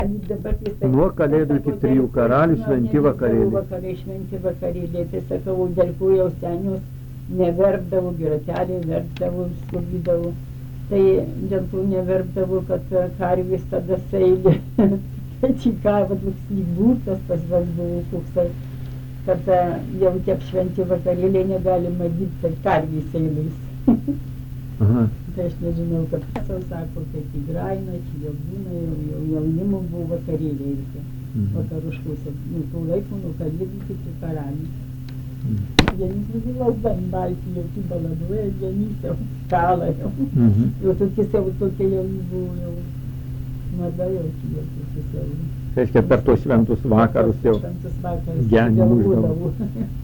Dabar tai sakau, Nuo kalėdų iki 3 karalių šventi vakarėliai. Vakarai šventi vakarėliai, tai sakau, dėl ko jau senius neverkdavau, giratelį verkdavau, skubydavau. Tai dėl to neverkdavau, kad karvės tada seilė. Tai tik ką, toks lygūtas tas buvo koksai, kad jau tiek šventi vakarėliai negalima dyti, tai karvės seilės. Aha. Tai aš nežinau, kad sau sako, kad į Grainą, čia jau būna, jau jaunimo buvo vakarėliai irgi. Vakaruškuose, nuo tų laikų, nuo kalėdų iki karalių. Janys visi lauban balti, jau tų baladuoja, Janys jau skala jau. Jau tokie jau buvo, jau mada jau tokie jau. Reiškia, per tos šventus vakarus jau Šventus vakarus genį jau mušdavo. būdavo.